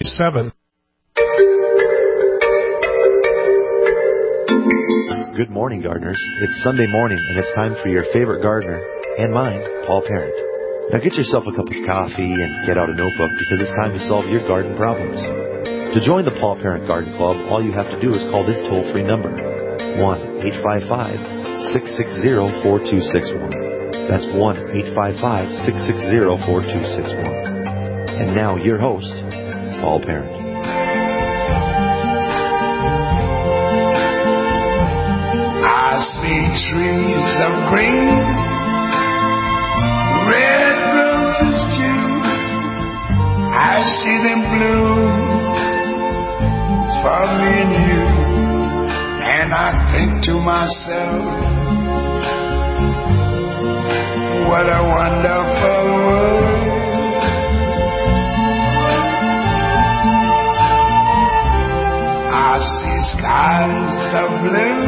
7. Good morning, gardeners. It's Sunday morning, and it's time for your favorite gardener, and mine, Paul Parent. Now get yourself a cup of coffee and get out a notebook because it's time to solve your garden problems. To join the Paul Parent Garden Club, all you have to do is call this toll-free number, 1-855-660-4261. That's 1-855-660-4261. And now your host, Paul Parent. I see trees of green, red roses too. I see them bloom for me and you. And I think to myself, what a wonderful world. I see skies of blue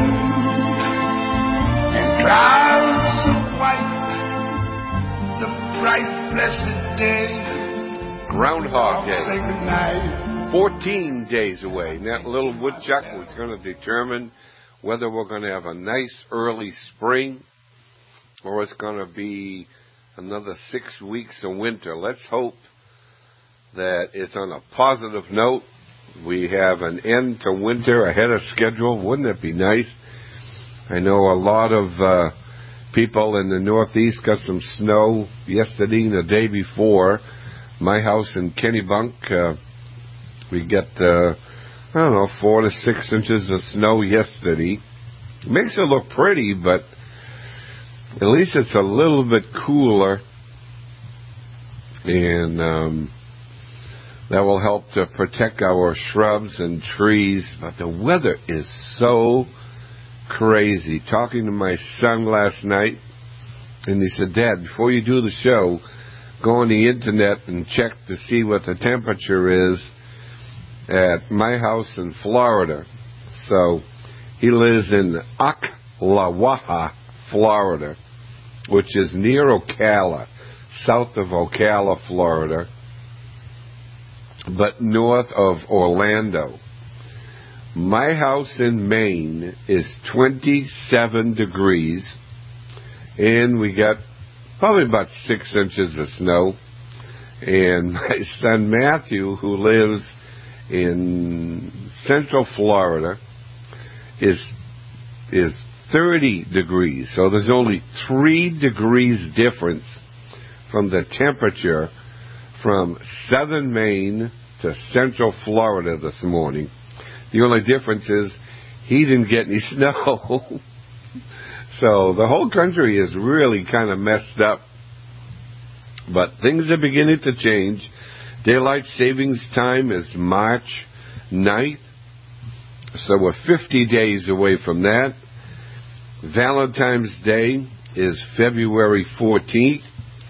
and clouds of white, the bright blessed day. Groundhog Day. Say goodnight. 14 days away. And that little woodchuck was going to determine whether we're going to have a nice early spring or it's going to be another 6 weeks of winter. Let's hope that it's on a positive note. We have an end to winter ahead of schedule. Wouldn't it be nice? I know a lot of people in the Northeast got some snow yesterday and the day before. My house in Kennebunk, we got, 4 to 6 inches of snow yesterday. It makes it look pretty, but at least it's a little bit cooler. And that will help to protect our shrubs and trees. But the weather is so crazy. Talking to my son last night, and he said, Dad, before you do the show, go on the internet and check to see what the temperature is at my house in Florida. So he lives in Ocklawaha, Florida, which is near Ocala, south of Ocala, Florida, but north of Orlando. My house in Maine is 27 degrees, and we got probably about 6 inches of snow. And my son Matthew, who lives in Central Florida, is 30 degrees. So there's only 3 degrees difference from the temperature from southern Maine to Central Florida this morning. The only difference is he didn't get any snow. So the whole country is really kind of messed up. But things are beginning to change. Daylight savings time is March 9th. So we're 50 days away from that. Valentine's Day is February 14th.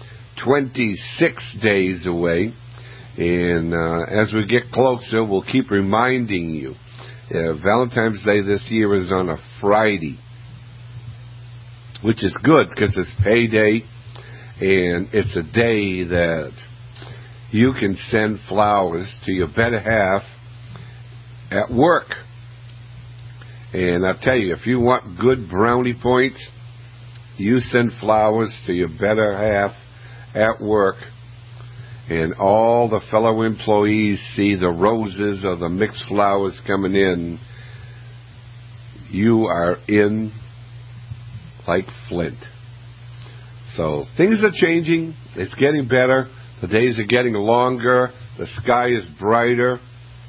26 days away. And as we get closer, we'll keep reminding you. Valentine's Day this year is on a Friday, which is good because it's payday, and it's a day that you can send flowers to your better half at work. And I'll tell you, if you want good brownie points, you send flowers to your better half at work, and all the fellow employees see the roses or the mixed flowers coming in, you are in like Flint. So things are changing. It's getting better. The days are getting longer. The sky is brighter.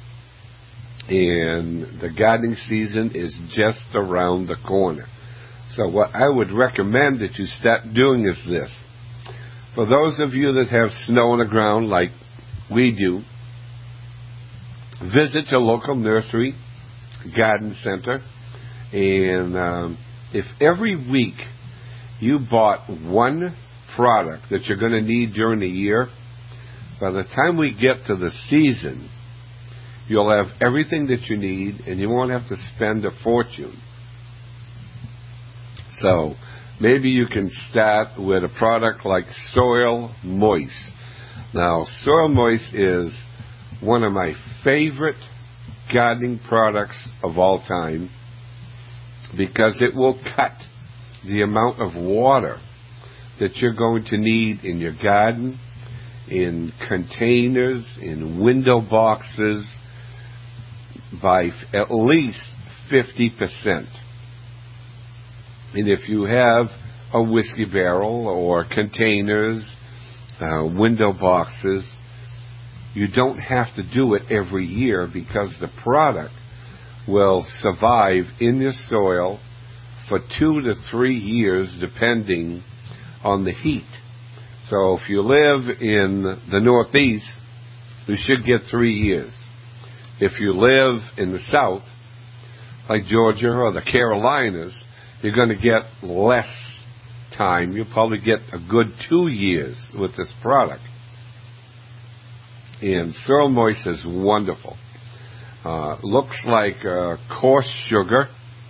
And the gardening season is just around the corner. So what I would recommend that you start doing is this. For those of you that have snow on the ground like we do, visit your local nursery, garden center, and if every week you bought one product that you're going to need during the year, by the time we get to the season, you'll have everything that you need and you won't have to spend a fortune. So maybe you can start with a product like Soil Moist. Now, Soil Moist is one of my favorite gardening products of all time because it will cut the amount of water that you're going to need in your garden, in containers, in window boxes, by at least 50%. And if you have a whiskey barrel or containers, window boxes, you don't have to do it every year because the product will survive in your soil for 2 to 3 years depending on the heat. So if you live in the Northeast, you should get 3 years. If you live in the South, like Georgia or the Carolinas, you're going to get less time. You'll probably get a good 2 years with this product. And Soil Moist is wonderful. Looks like coarse sugar.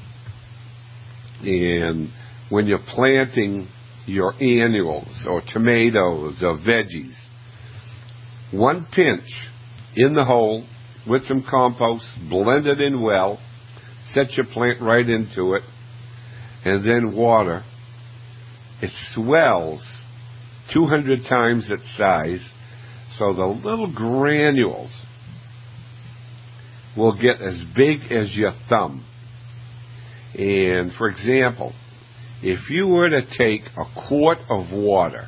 And when you're planting your annuals or tomatoes or veggies, 1 pinch in the hole with some compost, blend it in well, set your plant right into it, and then water. It swells 200 times its size, so the little granules will get as big as your thumb. And for example, if you were to take a quart of water,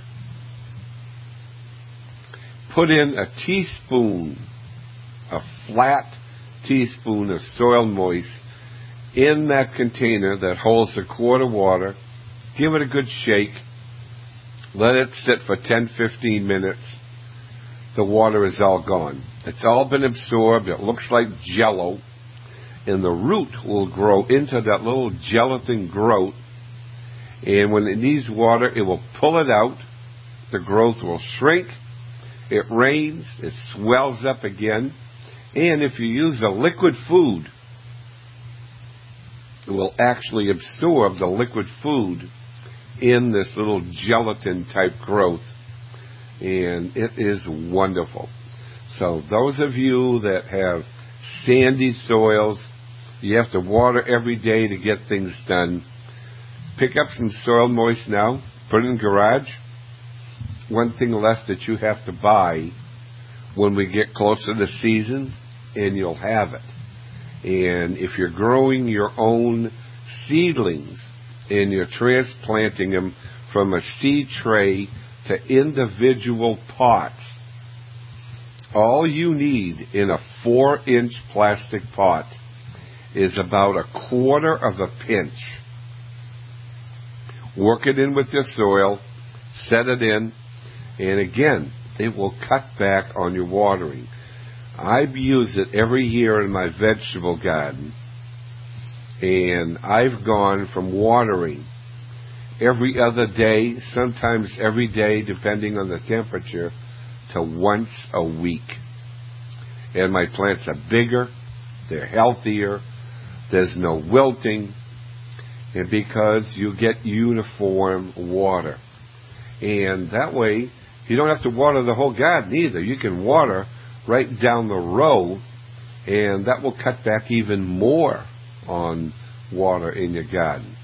put in a teaspoon, a flat teaspoon of Soil Moist in that container that holds a quart of water, give it a good shake, let it sit for 10-15 minutes, the water is all gone. It's all been absorbed. It looks like jello, and the root will grow into that little gelatin growth, and when it needs water, it will pull it out. The growth will shrink. It rains. It swells up again. And if you use a liquid food, it will actually absorb the liquid food in this little gelatin-type growth. And it is wonderful. So those of you that have sandy soils, you have to water every day to get things done, pick up some Soil Moist now, put it in the garage. One thing less that you have to buy when we get closer to season, and you'll have it. And if you're growing your own seedlings and you're transplanting them from a seed tray to individual pots, all you need in a 4-inch plastic pot is about 1/4 of a pinch. Work it in with your soil, set it in, and again, it will cut back on your watering. I've used it every year in my vegetable garden, and I've gone from watering every other day, sometimes every day, depending on the temperature, to once a week. And my plants are bigger, they're healthier, there's no wilting, and because you get uniform water. And that way, you don't have to water the whole garden either. You can water right down the row, and that will cut back even more on water in your garden.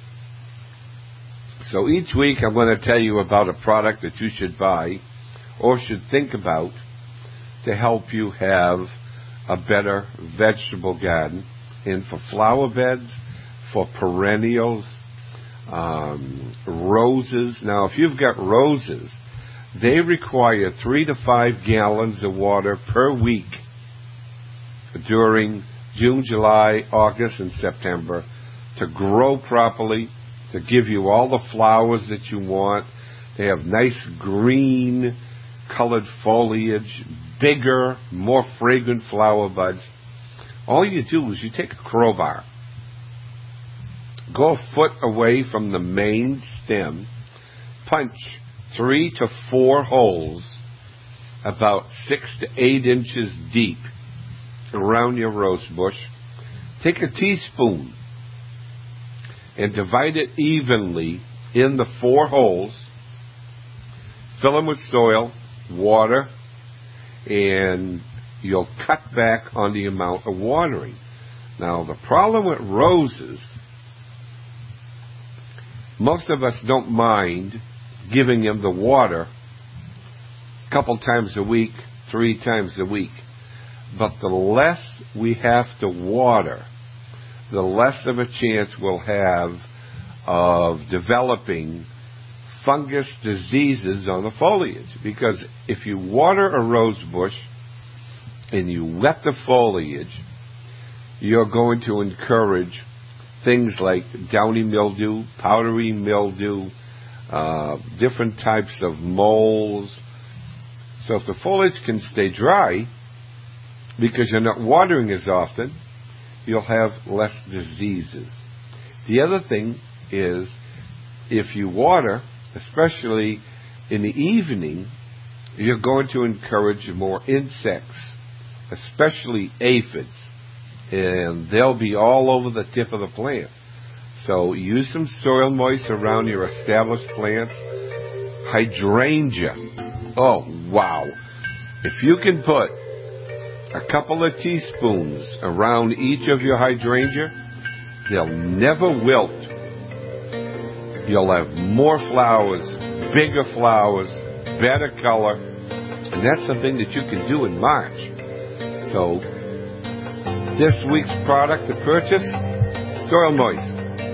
So each week I'm going to tell you about a product that you should buy or should think about to help you have a better vegetable garden. And for flower beds, for perennials, roses. Now, if you've got roses, they require 3 to 5 gallons of water per week during June, July, August, and September to grow properly, to give you all the flowers that you want. They have nice green colored foliage, bigger, more fragrant flower buds. All you do is you take a crowbar, go a foot away from the main stem, punch 3 to 4 holes about 6 to 8 inches deep around your rose bush. Take a teaspoon and divide it evenly in the 4 holes. Fill them with soil, water, and you'll cut back on the amount of watering. Now, the problem with roses, most of us don't mind giving them the water a couple times a week, 3 times a week. But the less we have to water, the less of a chance we'll have of developing fungus diseases on the foliage. Because if you water a rose bush and you wet the foliage, you're going to encourage things like downy mildew, powdery mildew, different types of molds. So if the foliage can stay dry, because you're not watering as often, you'll have less diseases. The other thing is, if you water, especially in the evening, you're going to encourage more insects, especially aphids, and they'll be all over the tip of the plant. So use some soil moist around your established plants. Hydrangea. Oh, wow. If you can put a couple of teaspoons around each of your hydrangea, they'll never wilt. You'll have more flowers, bigger flowers, better color, and that's something that you can do in March. So, this week's product to purchase, Soil Moist.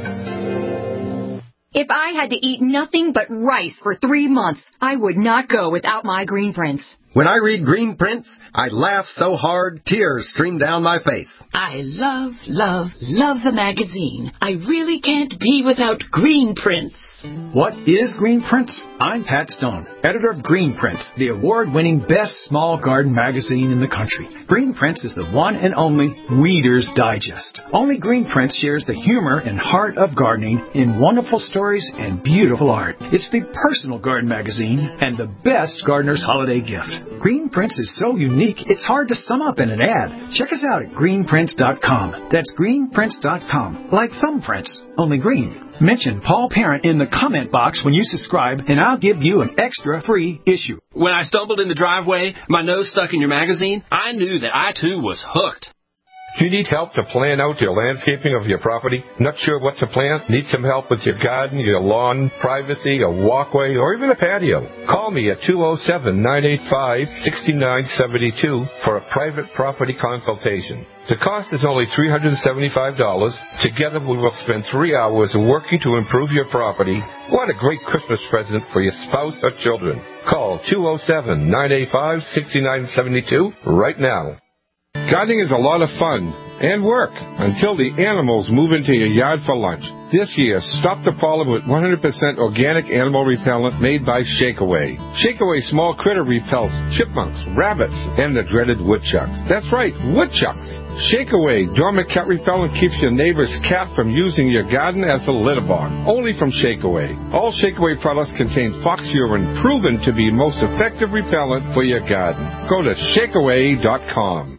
If I had to eat nothing but rice for 3 months, I would not go without my Green Prints. When I read Green Prints, I laugh so hard tears stream down my face. I love, love, love the magazine. I really can't be without Green Prints. What is Green Prints? I'm Pat Stone, editor of Green Prints, the award-winning best small garden magazine in the country. Green Prints is the one and only Weeder's Digest. Only Green Prints shares the humor and heart of gardening in wonderful stories and beautiful art. It's the personal garden magazine and the best gardener's holiday gift. Green Prints is so unique, it's hard to sum up in an ad. Check us out at greenprints.com. That's greenprints.com. Like thumbprints, only green. Mention Paul Parent in the comment box when you subscribe, and I'll give you an extra free issue. When I stumbled in the driveway, my nose stuck in your magazine, I knew that I too was hooked. Do you need help to plan out your landscaping of your property? Not sure what to plant? Need some help with your garden, your lawn, privacy, a walkway, or even a patio? Call me at 207-985-6972 for a private property consultation. The cost is only $375. Together we will spend 3 hours working to improve your property. What a great Christmas present for your spouse or children. Call 207-985-6972 right now. Gardening is a lot of fun and work until the animals move into your yard for lunch. This year, stop the problem with 100% organic animal repellent made by Shakeaway. Shakeaway small critter repels chipmunks, rabbits, and the dreaded woodchucks. That's right, woodchucks. Shakeaway dormant cat repellent keeps your neighbor's cat from using your garden as a litter box. Only from Shakeaway. All Shakeaway products contain fox urine, proven to be most effective repellent for your garden. Go to shakeaway.com.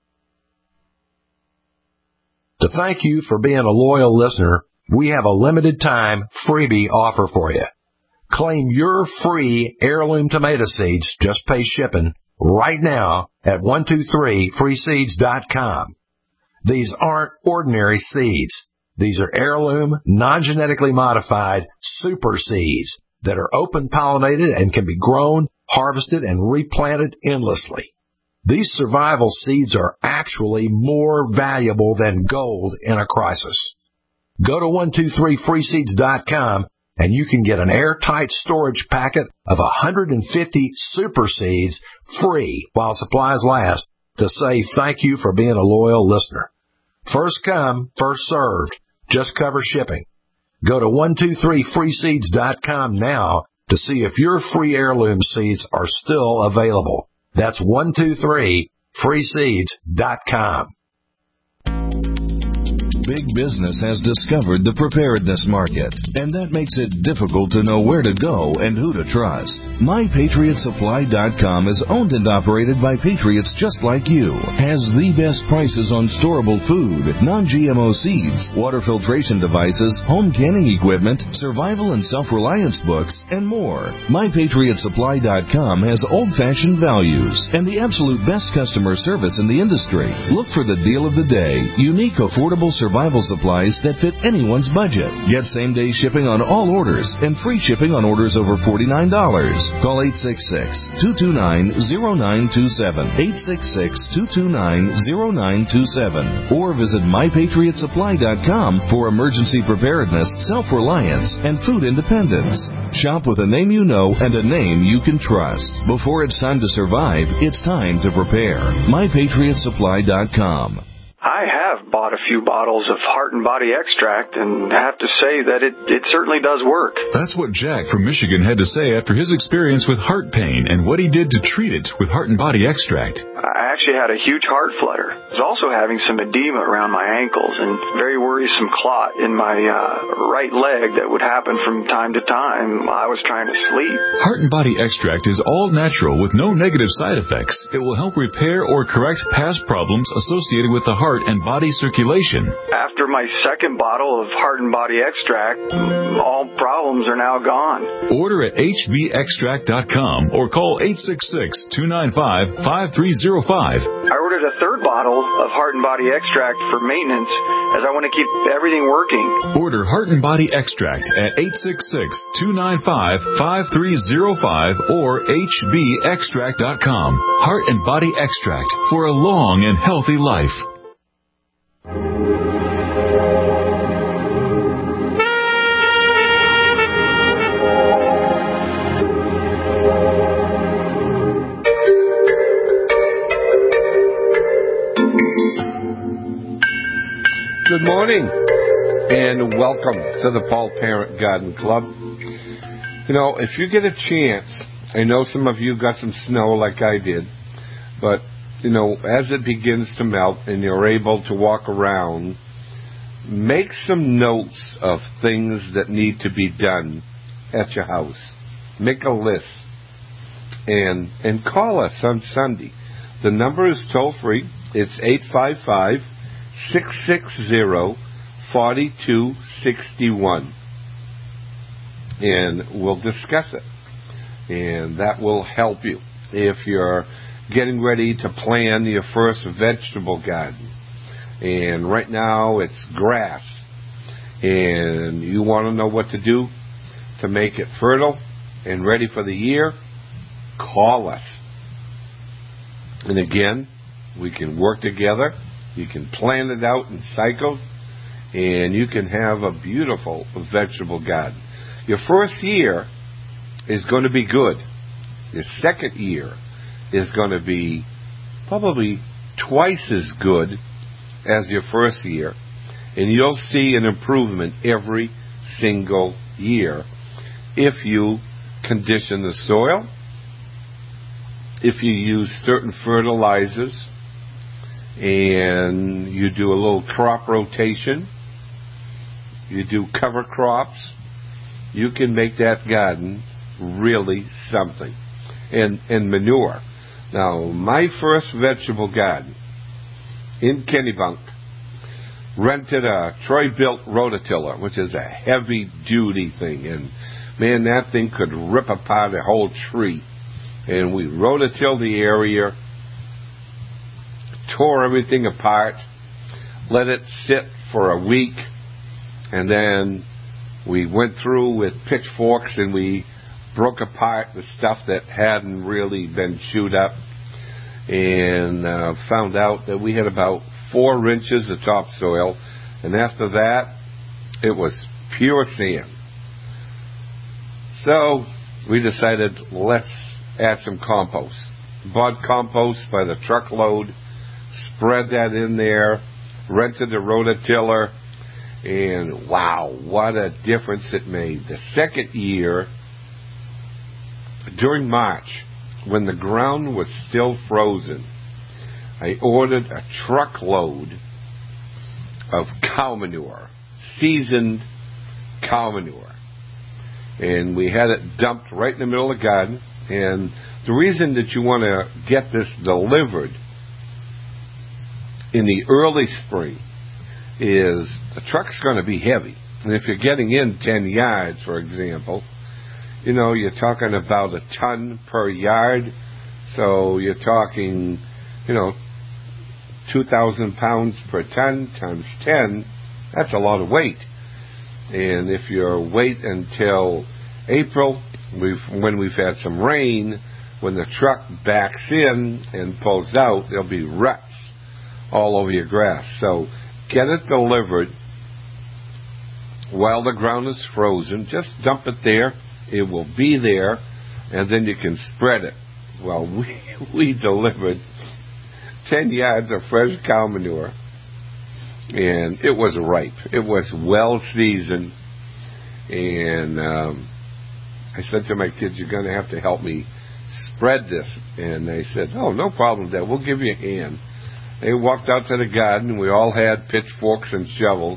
To thank you for being a loyal listener, we have a limited time freebie offer for you. Claim your free heirloom tomato seeds, just pay shipping, right now at 123freeseeds.com. These aren't ordinary seeds. These are heirloom, non-genetically modified super seeds that are open pollinated and can be grown, harvested, and replanted endlessly. These survival seeds are actually more valuable than gold in a crisis. Go to 123freeseeds.com and you can get an airtight storage packet of 150 super seeds free while supplies last to say thank you for being a loyal listener. First come, first served. Just cover shipping. Go to 123freeseeds.com now to see if your free heirloom seeds are still available. That's 123freeseeds.com. Big business has discovered the preparedness market, and that makes it difficult to know where to go and who to trust. MyPatriotSupply.com is owned and operated by patriots just like you, has the best prices on storable food, non-GMO seeds, water filtration devices, home canning equipment, survival and self-reliance books, and more. MyPatriotSupply.com has old-fashioned values and the absolute best customer service in the industry. Look for the deal of the day, unique, affordable survival supplies that fit anyone's budget. Get same-day shipping on all orders and free shipping on orders over $49. Call 866-229-0927, 866-229-0927, or visit MyPatriotSupply.com for emergency preparedness, self-reliance, and food independence. Shop with a name you know and a name you can trust. Before it's time to survive, it's time to prepare. MyPatriotSupply.com. I have bought a few bottles of Heart and Body Extract and have to say that it certainly does work. That's what Jack from Michigan had to say after his experience with heart pain and what he did to treat it with Heart and Body Extract. I actually had a huge heart flutter. I was also having some edema around my ankles and very worrisome clot in my right leg that would happen from time to time while I was trying to sleep. Heart and Body Extract is all natural with no negative side effects. It will help repair or correct past problems associated with the heart and body circulation. After my second bottle of Heart and Body Extract, all problems are now gone. Order at hbextract.com or call 866-295-5305. I ordered a third bottle of Heart and Body Extract for maintenance as I want to keep everything working. Order Heart and Body Extract at 866-295-5305 or hbextract.com. Heart and Body Extract for a long and healthy life. Good morning, and welcome to the Paul Parent Garden Club. You know, if you get a chance, I know some of you got some snow like I did, but, you know, as it begins to melt and you're able to walk around, make some notes of things that need to be done at your house. Make a list and call us on Sunday. The number is toll-free. It's 855-660-4261. And we'll discuss it. And that will help you if you're getting ready to plan your first vegetable garden. And right now it's grass. And you want to know what to do to make it fertile and ready for the year? Call us. And again, we can work together. You can plan it out in cycles, and you can have a beautiful vegetable garden. Your first year is going to be good. Your second year is going to be probably twice as good as your first year, and you'll see an improvement every single year if you condition the soil, if you use certain fertilizers, and you do a little crop rotation, you do cover crops, you can make that garden really something. And manure. Now, my first vegetable garden in Kennebunk rented a Troy-built rototiller, which is a heavy-duty thing. And, man, that thing could rip apart a whole tree. And we rototilled the area, tore everything apart, let it sit for a week, and then we went through with pitchforks and we broke apart the stuff that hadn't really been chewed up, and found out that we had about 4 inches of topsoil, and after that it was pure sand. So we decided, let's add some compost. Bought compost by the truckload, spread that in there, rented a rototiller, and wow, what a difference it made. The second year, during March, when the ground was still frozen, I ordered a truckload of cow manure, seasoned cow manure. And we had it dumped right in the middle of the garden. And the reason that you want to get this delivered in the early spring is the truck's going to be heavy. And if you're getting in 10 yards, for example, you're talking about a ton per yard. So you're talking, 2,000 pounds per ton times 10. That's a lot of weight. And if you wait until April, when we've had some rain, when the truck backs in and pulls out, there'll be ruts all over your grass. So get it delivered while the ground is frozen. Just dump it there. It will be there, and then you can spread it. Well, we delivered 10 yards of fresh cow manure, and it was ripe. It was well seasoned, and I said to my kids, "You're going to have to help me spread this." And they said, "Oh, no problem, Dad. We'll give you a hand." They walked out to the garden. We all had pitchforks and shovels,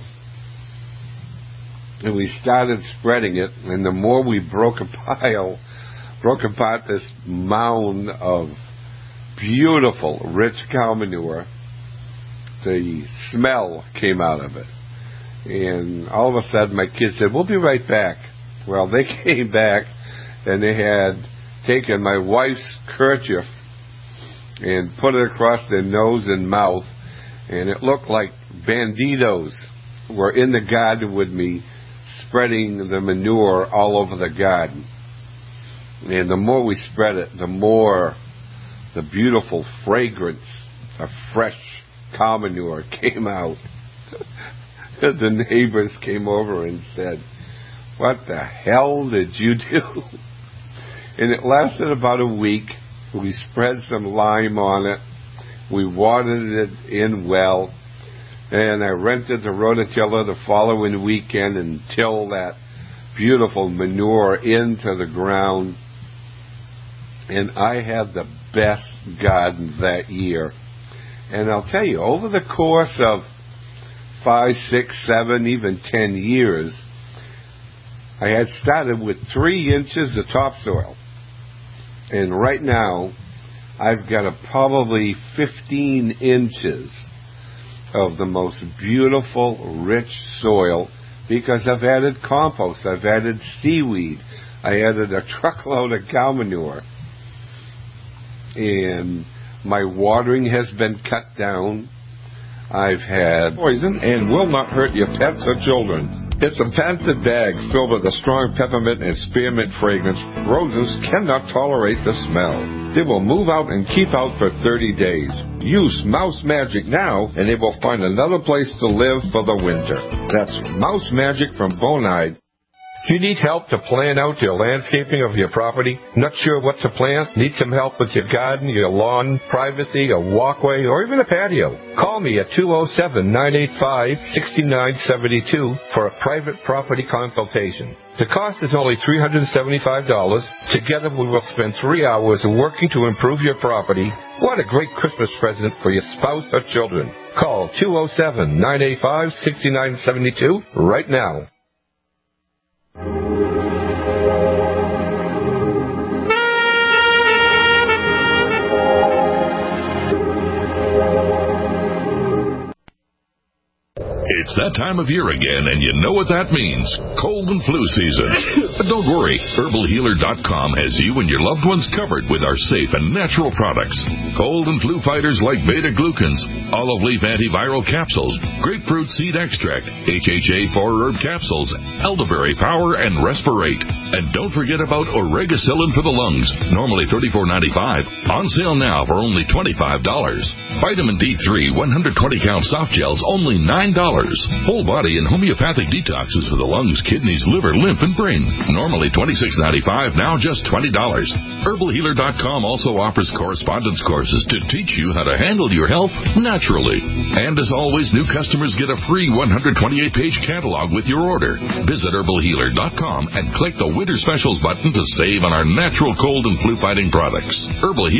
and we started spreading it. And the more we broke apart this mound of beautiful, rich cow manure, the smell came out of it. And all of a sudden, my kids said, "We'll be right back." Well, they came back, and they had taken my wife's kerchief and put it across their nose and mouth, and it looked like banditos were in the garden with me, spreading the manure all over the garden. And the more we spread it, the more the beautiful fragrance of fresh cow manure came out. The neighbors came over and said, "What the hell did you do?" And it lasted about a week. We spread some lime on it. We watered it in well. And I rented the rototiller the following weekend and tilled that beautiful manure into the ground. And I had the best garden that year. And I'll tell you, over the course of 5, 6, 7, even 10 years, I had started with 3 inches of topsoil. And right now, I've got probably 15 inches of the most beautiful, rich soil because I've added compost, I've added seaweed, I added a truckload of cow manure. And my watering has been cut down. I've had poison and will not hurt your pets or children. It's a patented bag filled with a strong peppermint and spearmint fragrance. Rodents cannot tolerate the smell. They will move out and keep out for 30 days. Use Mouse Magic now, and they will find another place to live for the winter. That's Mouse Magic from Bonide. Do you need help to plan out your landscaping of your property? Not sure what to plant? Need some help with your garden, your lawn, privacy, a walkway, or even a patio? Call me at 207-985-6972 for a private property consultation. The cost is only $375. Together we will spend 3 hours working to improve your property. What a great Christmas present for your spouse or children. Call 207-985-6972 right now. It's that time of year again, and you know what that means. Cold and flu season. But don't worry. HerbalHealer.com has you and your loved ones covered with our safe and natural products. Cold and flu fighters like beta-glucans, olive leaf antiviral capsules, grapefruit seed extract, HHA 4-herb capsules, elderberry power, and respirate. And don't forget about Oregacillin for the lungs, normally $34.95. On sale now for only $25. Vitamin D3 120-count soft gels, only $9. Whole body and homeopathic detoxes for the lungs, kidneys, liver, lymph, and brain. Normally $26.95, now just $20. HerbalHealer.com also offers correspondence courses to teach you how to handle your health naturally. And as always, new customers get a free 128-page catalog with your order. Visit HerbalHealer.com and click the Winter Specials button to save on our natural cold and flu-fighting products.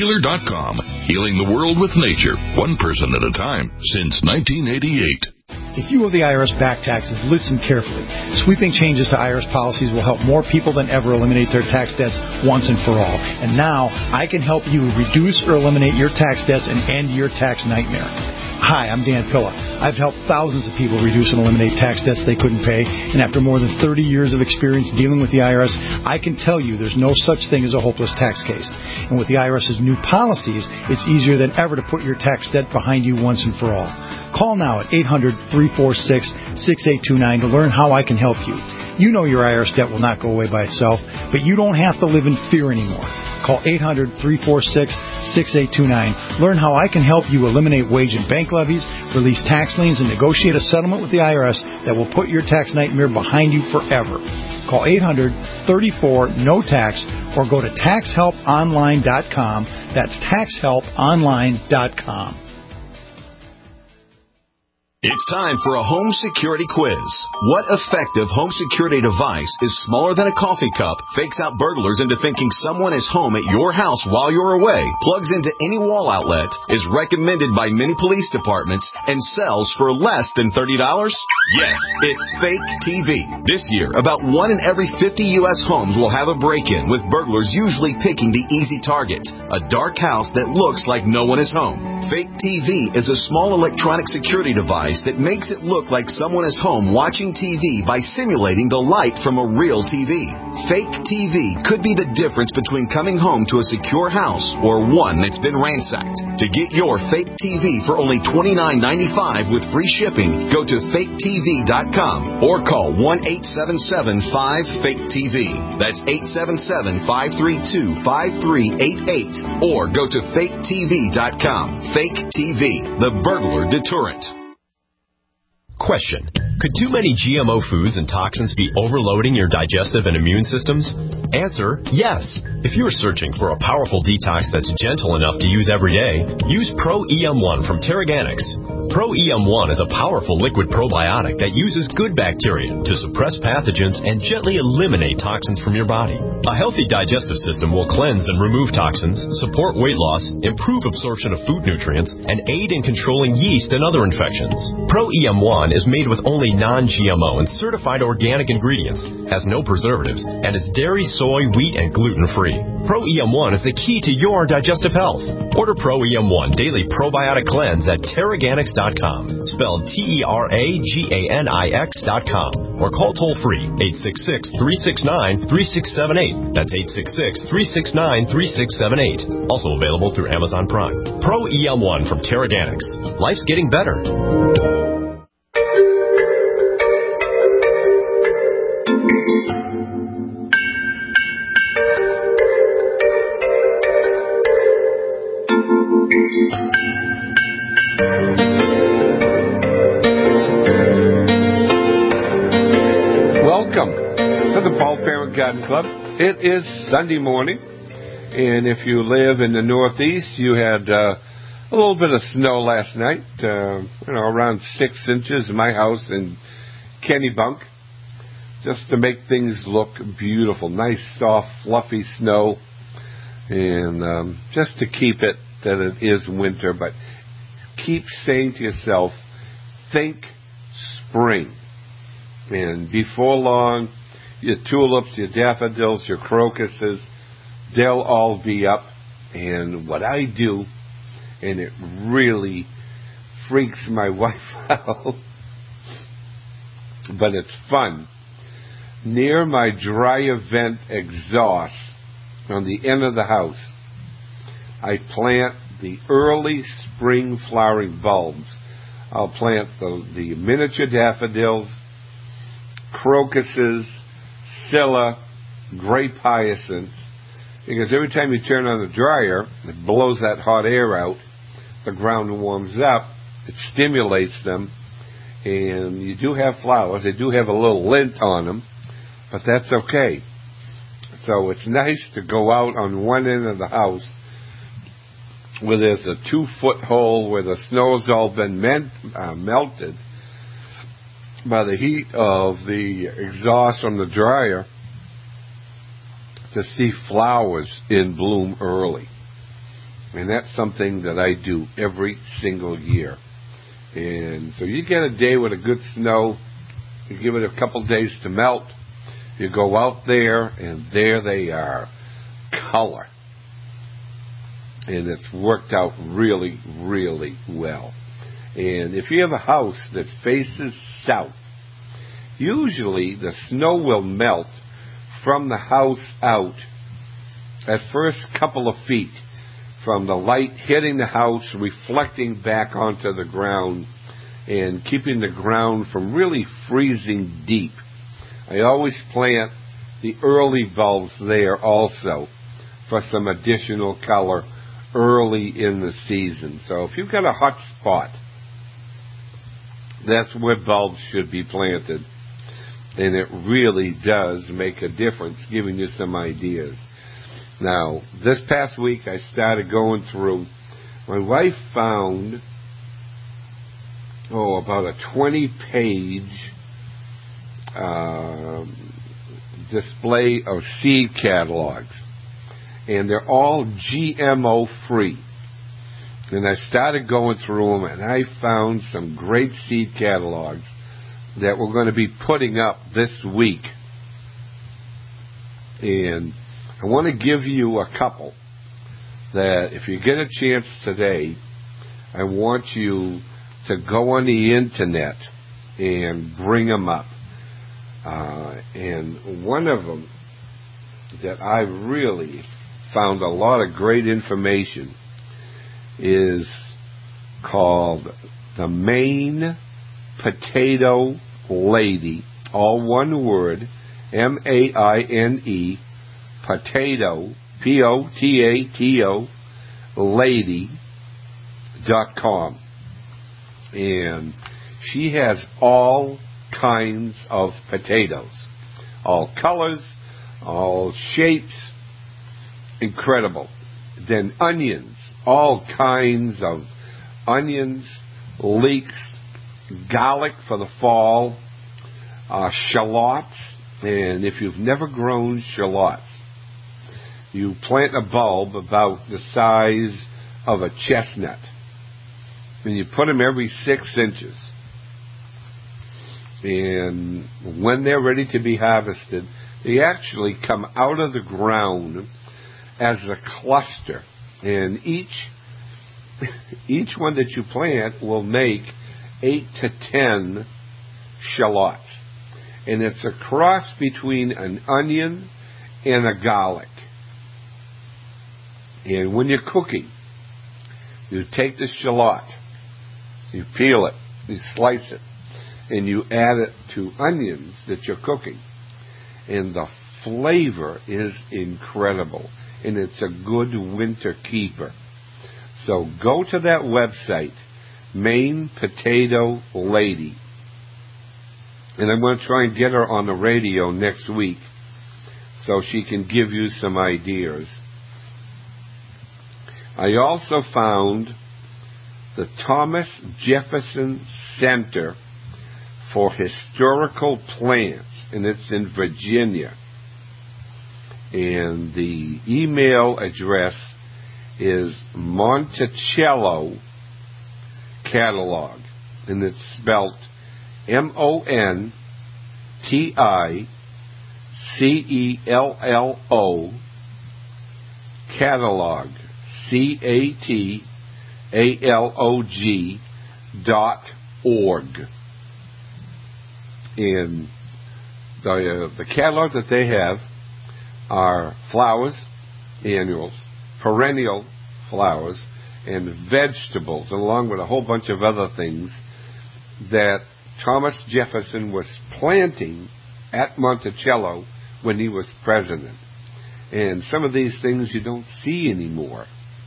HerbalHealer.com, healing the world with nature, one person at a time, since 1988. If you owe the IRS back taxes, listen carefully. Sweeping changes to IRS policies will help more people than ever eliminate their tax debts once and for all. And now, I can help you reduce or eliminate your tax debts and end your tax nightmare. Hi, I'm Dan Pilla. I've helped thousands of people reduce and eliminate tax debts they couldn't pay, and after more than 30 years of experience dealing with the IRS, I can tell you there's no such thing as a hopeless tax case. And with the IRS's new policies, it's easier than ever to put your tax debt behind you once and for all. Call now at 800-346-6829 to learn how I can help you. You know your IRS debt will not go away by itself, but you don't have to live in fear anymore. Call 800-346-6829. Learn how I can help you eliminate wage and bank levies, release tax liens, and negotiate a settlement with the IRS that will put your tax nightmare behind you forever. Call 800-34-NO-TAX or go to taxhelponline.com. That's taxhelponline.com. It's time for a home security quiz. What effective home security device is smaller than a coffee cup, fakes out burglars into thinking someone is home at your house while you're away, plugs into any wall outlet, is recommended by many police departments, and sells for less than $30? Yes, it's Fake TV. This year, about 1 in every 50 U.S. homes will have a break-in, with burglars usually picking the easy target, a dark house that looks like no one is home. Fake TV is a small electronic security device that makes it look like someone is home watching TV by simulating the light from a real TV. Fake TV could be the difference between coming home to a secure house or one that's been ransacked. To get your Fake TV for only $29.95 with free shipping, go to faketv.com or call 1-877-5-FAKE-TV. That's 877-532-5388 or go to faketv.com. Fake TV, the burglar deterrent. Question. Could too many GMO foods and toxins be overloading your digestive and immune systems? Answer, yes. If you're searching for a powerful detox that's gentle enough to use every day, use Pro-EM1 from Terraganics. Pro-EM1 is a powerful liquid probiotic that uses good bacteria to suppress pathogens and gently eliminate toxins from your body. A healthy digestive system will cleanse and remove toxins, support weight loss, improve absorption of food nutrients, and aid in controlling yeast and other infections. Pro-EM1 is made with only non-GMO and certified organic ingredients, has no preservatives, and is dairy, soy, wheat, and gluten-free. Pro-EM1 is the key to your digestive health. Order Pro-EM1 Daily Probiotic Cleanse at Terraganics.com, spelled Terraganix.com, or call toll-free 866-369-3678. That's 866-369-3678. Also available through Amazon Prime. Pro-EM1 from Terraganics. Life's getting better. Garden Club. It is Sunday morning, and if you live in the Northeast, you had a little bit of snow last night, around 6 inches in my house in Kennebunk, just to make things look beautiful. Nice, soft, fluffy snow, and just to keep it that it is winter, but keep saying to yourself, think spring. And before long, your tulips, your daffodils, your crocuses, they'll all be up. And what I do, and it really freaks my wife out, but it's fun, near my dry vent exhaust on the end of the house, I plant the early spring flowering bulbs. I'll plant the miniature daffodils, crocuses, scilla, grape hyacinths, because every time you turn on the dryer, it blows that hot air out, the ground warms up, it stimulates them, and you do have flowers. They do have a little lint on them, but that's okay. So it's nice to go out on one end of the house where there's a 2-foot hole where the snow's all been melted by the heat of the exhaust from the dryer, to see flowers in bloom early. And that's something that I do every single year. And so you get a day with a good snow, you give it a couple days to melt, you go out there, and there they are, color. And it's worked out really, really well. And if you have a house that faces south, usually the snow will melt from the house out at first couple of feet, from the light hitting the house, reflecting back onto the ground, and keeping the ground from really freezing deep. I always plant the early bulbs there also for some additional color early in the season. So if you've got a hot spot, that's where bulbs should be planted. And it really does make a difference, giving you some ideas. Now, this past week I started going through, my wife found, about a 20-page display of seed catalogs. And they're all GMO free. And I started going through them, and I found some great seed catalogs that we're going to be putting up this week. And I want to give you a couple that if you get a chance today, I want you to go on the internet and bring them up. And one of them that I really found a lot of great information is called the Maine Potato Lady, all one word, M-A-I-N-E, potato, P-O-T-A-T-O, lady.com. And she has all kinds of potatoes, all colors, all shapes, incredible. Then onions, all kinds of onions, leeks, garlic for the fall, shallots. And if you've never grown shallots, you plant a bulb about the size of a chestnut, and you put them every 6 inches. And when they're ready to be harvested, they actually come out of the ground as a cluster. And each one that you plant will make 8 to 10 shallots. And it's a cross between an onion and a garlic. And when you're cooking, you take the shallot, you peel it, you slice it, and you add it to onions that you're cooking. And the flavor is incredible. And it's a good winter keeper. So go to that website, Maine Potato Lady. And I'm going to try and get her on the radio next week so she can give you some ideas. I also found the Thomas Jefferson Center for Historical Plants, and it's in Virginia. And the email address is Monticello Catalog, and it's spelled MONTICELLO Catalog, CATALOG.org. And the catalog that they have are flowers, annuals, perennial flowers, and vegetables, along with a whole bunch of other things that Thomas Jefferson was planting at Monticello when he was president. And some of these things you don't see anymore.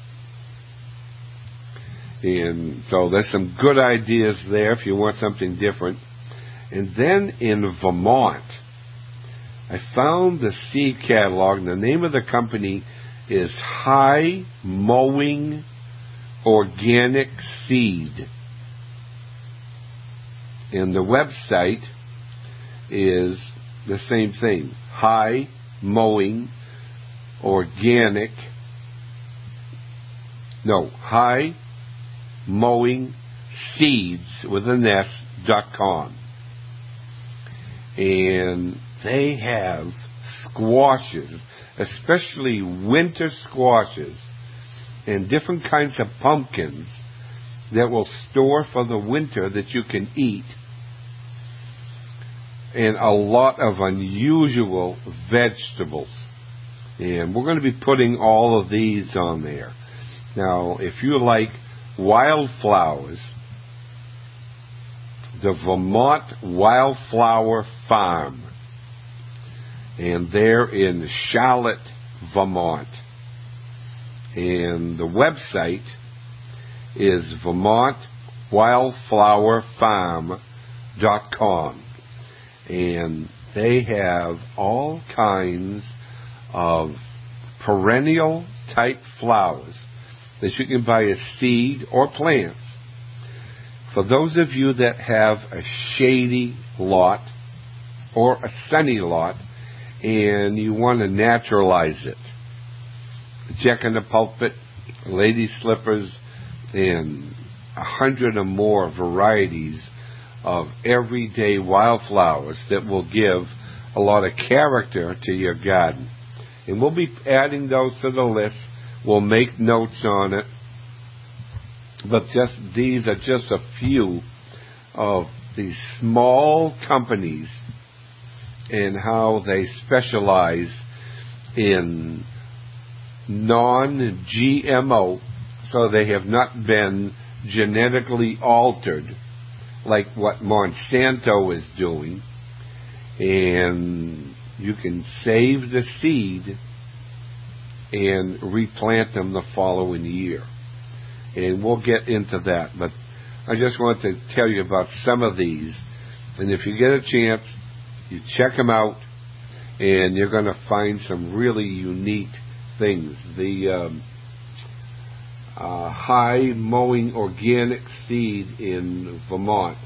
And so there's some good ideas there if you want something different. And then in Vermont, I found the seed catalog. The name of the company is High Mowing Organic Seed. And the website is the same thing, High Mowing seeds.com. And they have squashes, especially winter squashes, and different kinds of pumpkins that will store for the winter that you can eat, and a lot of unusual vegetables. And we're going to be putting all of these on there. Now, if you like wildflowers, the Vermont Wildflower Farm, and they're in Charlotte, Vermont. And the website is VermontWildflowerFarm.com. And they have all kinds of perennial type flowers that you can buy as seed or plants. For those of you that have a shady lot or a sunny lot and you want to naturalize it, Jack in the Pulpit, lady slippers, and 100 or more varieties of everyday wildflowers that will give a lot of character to your garden. And we'll be adding those to the list. We'll make notes on it. But these are just a few of these small companies and how they specialize in non-GMO, so they have not been genetically altered like what Monsanto is doing. And you can save the seed and replant them the following year. And we'll get into that. But I just want to tell you about some of these. And if you get a chance, you check them out, and you're going to find some really unique things. The High Mowing Organic Seed in Vermont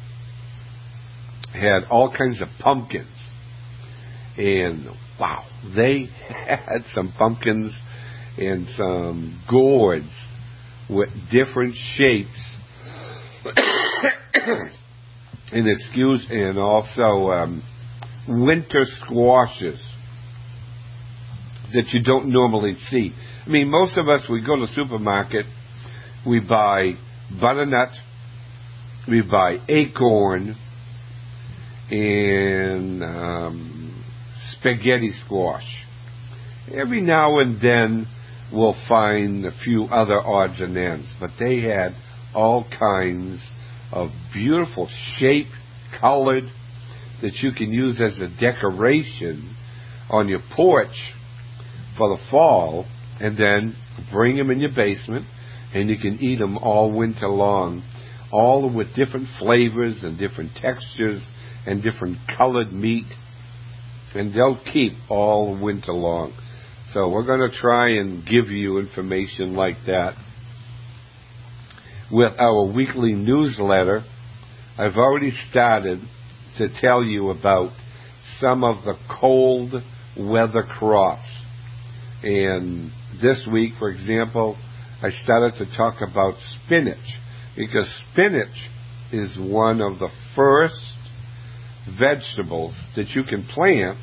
had all kinds of pumpkins. And wow, they had some pumpkins and some gourds with different shapes and also winter squashes that you don't normally see. I mean, most of us, we go to the supermarket, we buy butternut, we buy acorn, and spaghetti squash. Every now and then we'll find a few other odds and ends, but they had all kinds of beautiful shape, colored, that you can use as a decoration on your porch for the fall, and then bring them in your basement, and you can eat them all winter long, all with different flavors and different textures and different colored meat, and they'll keep all winter long. So we're going to try and give you information like that. With our weekly newsletter, I've already started to tell you about some of the cold weather crops. And this week, for example, I started to talk about spinach, because spinach is one of the first vegetables that you can plant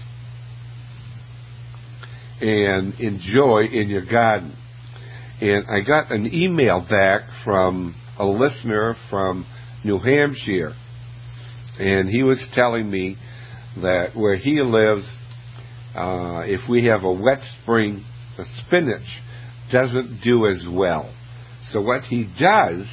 and enjoy in your garden. And I got an email back from a listener from New Hampshire, and he was telling me that where he lives, if we have a wet spring, the spinach doesn't do as well. So what he does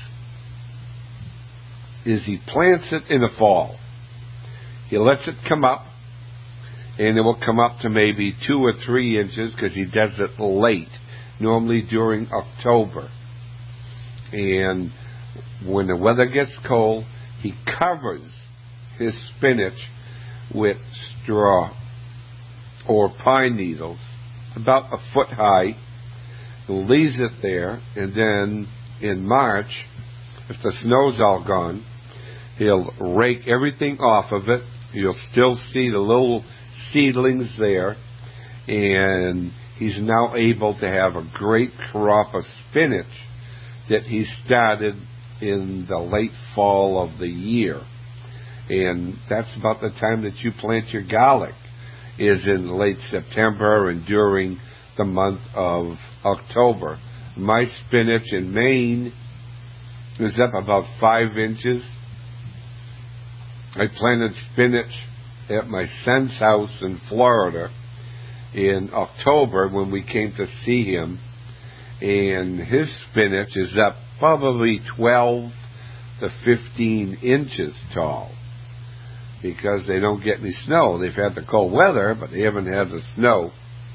is he plants it in the fall. He lets it come up, and it will come up to maybe 2 or 3 inches, because he does it late, normally during October. And when the weather gets cold, he covers his spinach with straw or pine needles, about 1 foot high, leaves it there, and then in March, if the snow's all gone, he'll rake everything off of it. You'll still see the little seedlings there, and he's now able to have a great crop of spinach that he started in the late fall of the year. And that's about the time that you plant your garlic, is in late September and during the month of October. My spinach in Maine is up about 5 inches. I planted spinach at my son's house in Florida in October when we came to see him, and his spinach is up probably 12 to 15 inches tall because they don't get any snow. They've had the cold weather, but they haven't had the snow.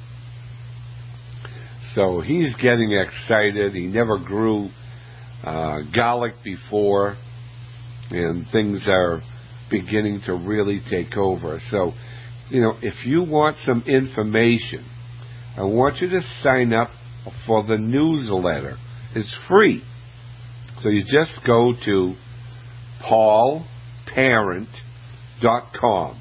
So he's getting excited. He never grew garlic before, and things are beginning to really take over. So, if you want some information, I want you to sign up for the newsletter. It's free. So you just go to paulparent.com.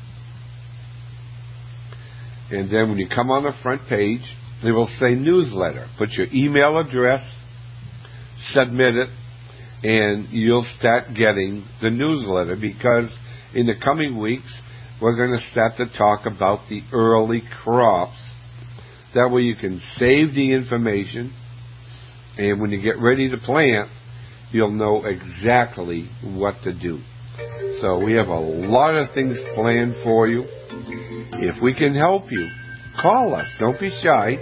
And then when you come on the front page, it will say newsletter. Put your email address, submit it, and you'll start getting the newsletter, because in the coming weeks, we're going to start to talk about the early crops. That way you can save the information, and when you get ready to plant, you'll know exactly what to do. So we have a lot of things planned for you. If we can help you, call us. Don't be shy.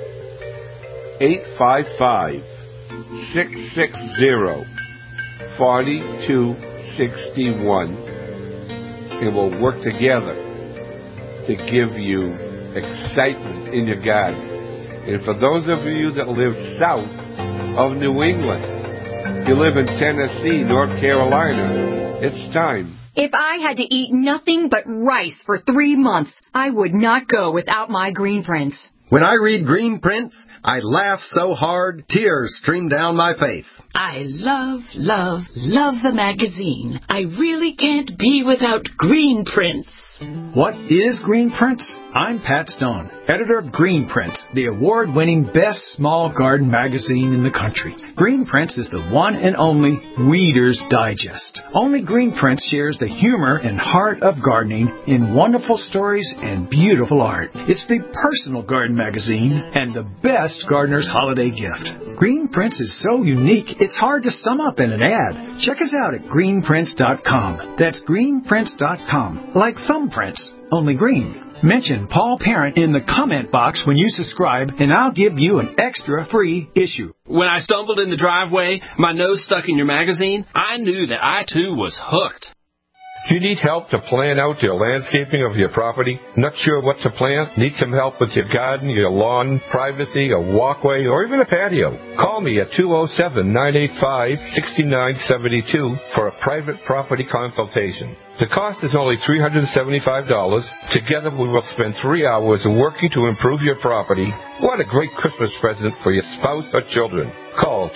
855-660-4261, and we'll work together to give you excitement in your garden. And for those of you that live south of New England, you live in Tennessee, North Carolina, it's time. If I had to eat nothing but rice for 3 months, I would not go without my Green Prints. When I read Green Prints, I laugh so hard, tears stream down my face. I love, love, love the magazine. I really can't be without Green Prints. What is Green Prints? I'm Pat Stone, editor of Green Prints, the award-winning best small garden magazine in the country. Green Prints is the one and only Weeder's Digest. Only Green Prints shares the humor and heart of gardening in wonderful stories and beautiful art. It's the personal garden magazine and the best gardener's holiday gift. Green Prints is so unique, it's hard to sum up in an ad. Check us out at greenprints.com. That's greenprints.com, like thumbprints, only green. Mention Paul Parent in the comment box when you subscribe, and I'll give you an extra free issue. When I stumbled in the driveway, my nose stuck in your magazine, I knew that I too was hooked. Do you need help to plan out your landscaping of your property? Not sure what to plant? Need some help with your garden, your lawn, privacy, a walkway, or even a patio? Call me at 207-985-6972 for a private property consultation. The cost is only $375. Together we will spend 3 hours working to improve your property. What a great Christmas present for your spouse or children. Call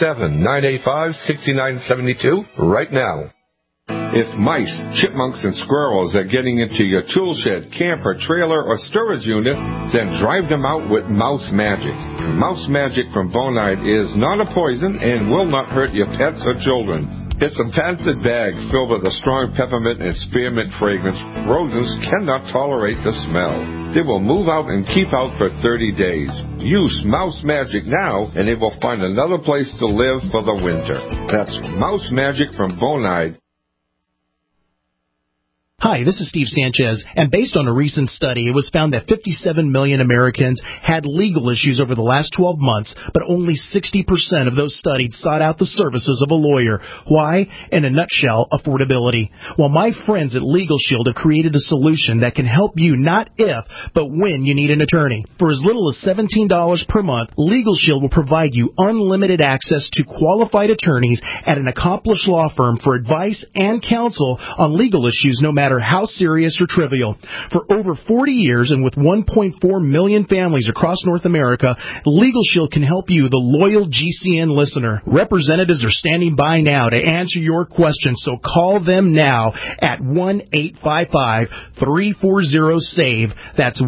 207-985-6972 right now. If mice, chipmunks, and squirrels are getting into your tool shed, camper, trailer, or storage unit, then drive them out with Mouse Magic. Mouse Magic from Bonide is not a poison and will not hurt your pets or children. It's a patented bag filled with a strong peppermint and spearmint fragrance. Rodents cannot tolerate the smell. They will move out and keep out for 30 days. Use Mouse Magic now, and they will find another place to live for the winter. That's Mouse Magic from Bonide. Hi, this is Steve Sanchez, and based on a recent study, it was found that 57 million Americans had legal issues over the last 12 months, but only 60% of those studied sought out the services of a lawyer. Why? In a nutshell, affordability. Well, my friends at Legal Shield have created a solution that can help you not if, but when you need an attorney. For as little as $17 per month, Legal Shield will provide you unlimited access to qualified attorneys at an accomplished law firm for advice and counsel on legal issues no matter matter how serious or trivial. For over 40 years and with 1.4 million families across North America, Legal Shield can help you, the loyal GCN listener. Representatives are standing by now to answer your questions, so call them now at 1-855-340-SAVE. That's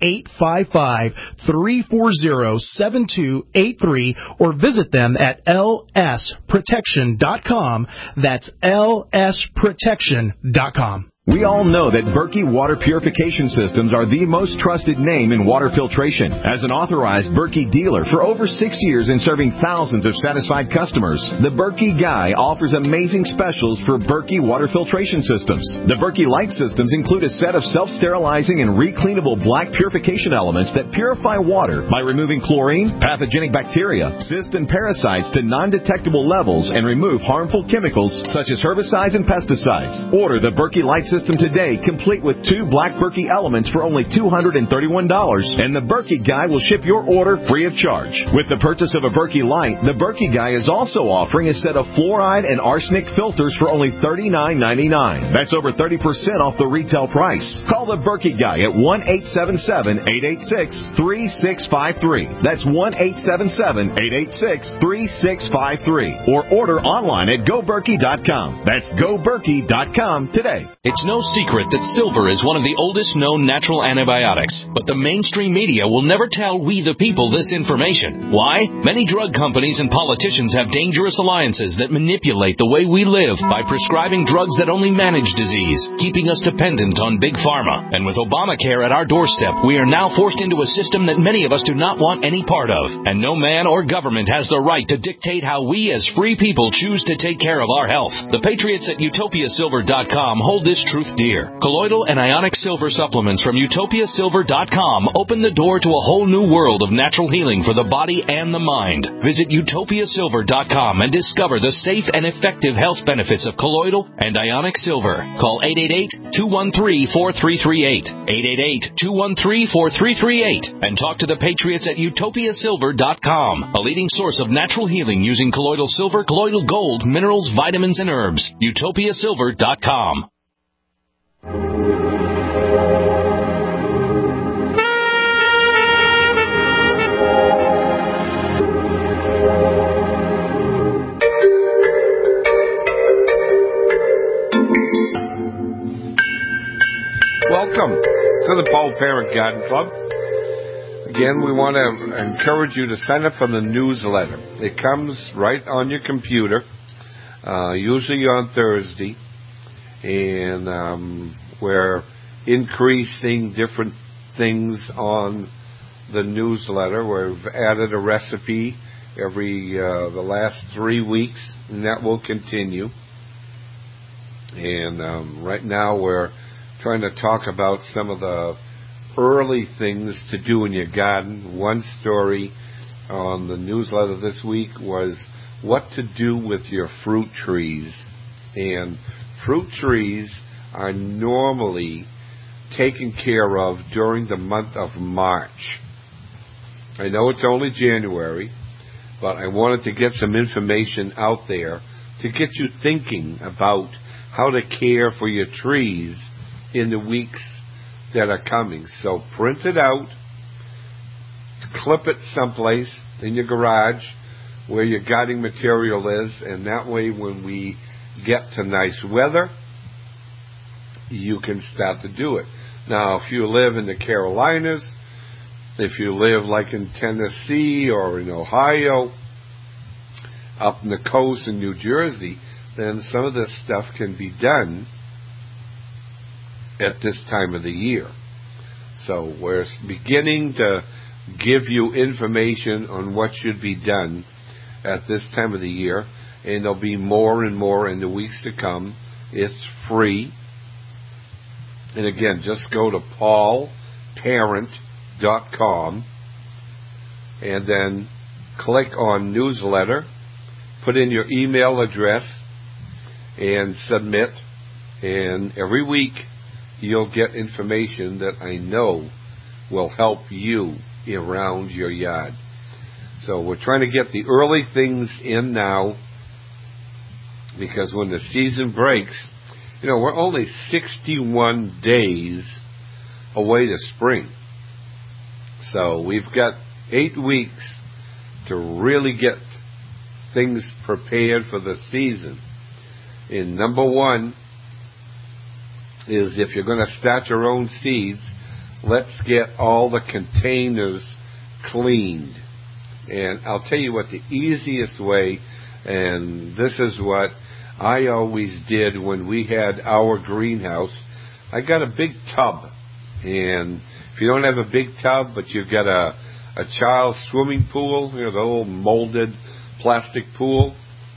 1-855-340-7283, or visit them at lsprotection.com. That's lsprotection.com. We all know that Berkey Water Purification Systems are the most trusted name in water filtration. As an authorized Berkey dealer for over 6 years and serving thousands of satisfied customers, the Berkey Guy offers amazing specials for Berkey Water Filtration Systems. The Berkey Light Systems include a set of self-sterilizing and recleanable black purification elements that purify water by removing chlorine, pathogenic bacteria, cysts, and parasites to non-detectable levels and remove harmful chemicals such as herbicides and pesticides. Order the Berkey Light System today, complete with 2 black Berkey elements for only $231, and the Berkey Guy will ship your order free of charge. With the purchase of a Berkey Light, the Berkey Guy is also offering a set of fluoride and arsenic filters for only $39.99. That's over 30% off the retail price. Call the Berkey Guy at 1-877-886-3653. That's 1-877-886-3653. Or order online at GoBerkey.com. That's GoBerkey.com today. It's no secret that silver is one of the oldest known natural antibiotics, but the mainstream media will never tell we the people this information. Why? Many drug companies and politicians have dangerous alliances that manipulate the way we live by prescribing drugs that only manage disease, keeping us dependent on big pharma. And with Obamacare at our doorstep, we are now forced into a system that many of us do not want any part of. And no man or government has the right to dictate how we as free people choose to take care of our health. The patriots at UtopiaSilver.com hold this truth dear. Colloidal and ionic silver supplements from UtopiaSilver.com open the door to a whole new world of natural healing for the body and the mind. Visit UtopiaSilver.com and discover the safe and effective health benefits of colloidal and ionic silver. Call 888-213-4338. 888-213-4338. And talk to the patriots at UtopiaSilver.com, a leading source of natural healing using colloidal silver, colloidal gold, minerals, vitamins, and herbs. UtopiaSilver.com. Welcome to the Paul Parent Garden Club. Again, we want to encourage you to sign up for the newsletter. It comes right on your computer, usually on Thursday, and we're increasing different things on the newsletter. We've added a recipe every the last 3 weeks, and that will continue. And right now we're trying to talk about some of the early things to do in your garden. One story on the newsletter this week was what to do with your fruit trees. And fruit trees are normally taken care of during the month of March. I know it's only January, but I wanted to get some information out there to get you thinking about how to care for your trees in the weeks that are coming. So print it out, clip it someplace in your garage where your gardening material is, and that way when we get to nice weather, you can start to do it. Now, if you live in the Carolinas, if you live like in Tennessee or in Ohio, up in the coast in New Jersey, then some of this stuff can be done at this time of the year. So we're beginning to give you information on what should be done at this time of the year, and there'll be more and more in the weeks to come. It's free. And again, just go to paulparent.com and then click on newsletter, put in your email address, and submit. And every week you'll get information that I know will help you around your yard. So we're trying to get the early things in now, because when the season breaks, we're only 61 days away to spring. So we've got 8 weeks to really get things prepared for the season. And number one is, if you're going to start your own seeds, let's get all the containers cleaned. And I'll tell you what the easiest way, and this is what I always did when we had our greenhouse. I got a big tub, and if you don't have a big tub, but you've got a child's swimming pool, the old molded plastic pool,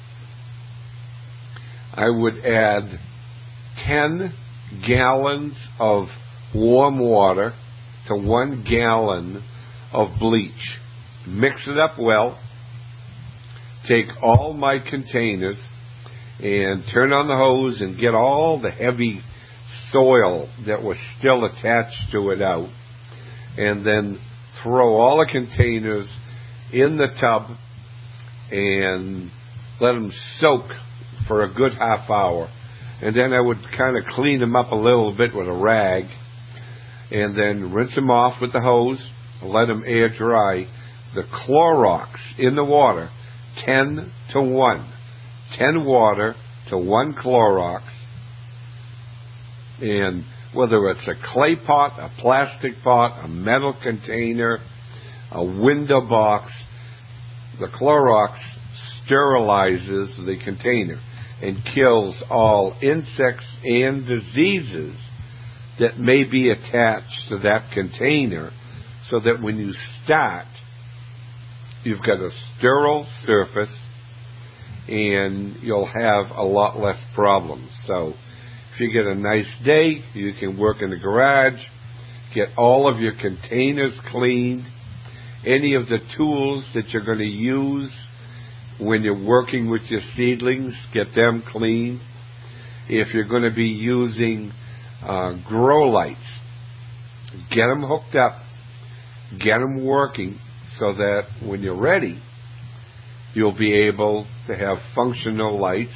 I would add 10 gallons of warm water to 1 gallon of bleach. Mix it up well. Take all my containers and turn on the hose and get all the heavy soil that was still attached to it out. And then throw all the containers in the tub and let them soak for a good half hour. And then I would kind of clean them up a little bit with a rag, and then rinse them off with the hose, let them air dry. The Clorox in the water, 10 to 1. 10 water to 1 Clorox. And whether it's a clay pot, a plastic pot, a metal container, a window box, the Clorox sterilizes the container and kills all insects and diseases that may be attached to that container, so that when you start, you've got a sterile surface and you'll have a lot less problems. So if you get a nice day, you can work in the garage, get all of your containers cleaned, any of the tools that you're going to use when you're working with your seedlings, get them cleaned. If you're going to be using grow lights, get them hooked up, get them working, so that when you're ready, you'll be able to have functional lights.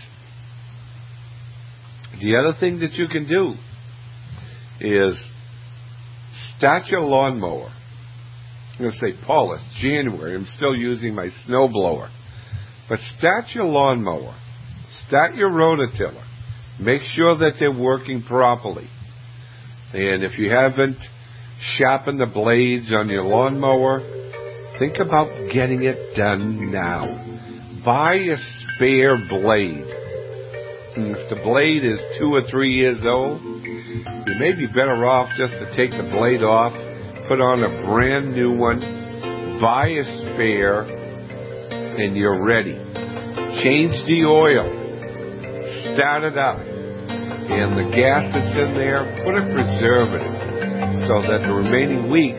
The other thing that you can do is start your lawnmower. I'm going to say, Paul, it's January. I'm still using my snowblower. But start your lawnmower. Start your rototiller. Make sure that they're working properly. And if you haven't sharpened the blades on your lawnmower, think about getting it done now. Buy a spare blade. And if the blade is 2 or 3 years old, you may be better off just to take the blade off, put on a brand new one, buy a spare, and you're ready. Change the oil. Start it up. And the gas that's in there, put a preservative so that the remaining weeks.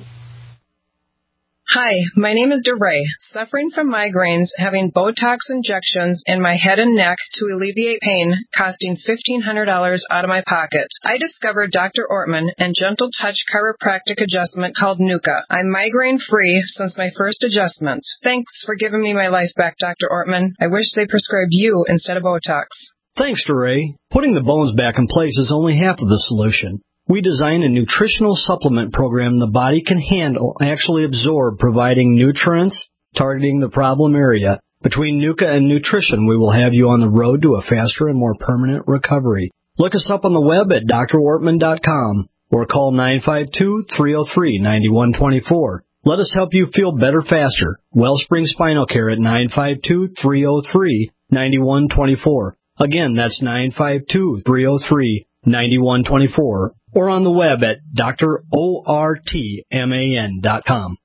Hi, my name is DeRay, suffering from migraines, having Botox injections in my head and neck to alleviate pain, costing $1,500 out of my pocket. I discovered Dr. Ortman and Gentle Touch chiropractic adjustment called NUCA. I'm migraine-free since my first adjustment. Thanks for giving me my life back, Dr. Ortman. I wish they prescribed you instead of Botox. Thanks, DeRay. Putting the bones back in place is only half of the solution. We designed a nutritional supplement program the body can handle, actually absorb, providing nutrients, targeting the problem area. Between NUCA and nutrition, we will have you on the road to a faster and more permanent recovery. Look us up on the web at drortman.com or call 952-303-9124. Let us help you feel better faster. Wellspring Spinal Care at 952-303-9124. Again, that's 952-303-9124. Or on the web at drortman.com.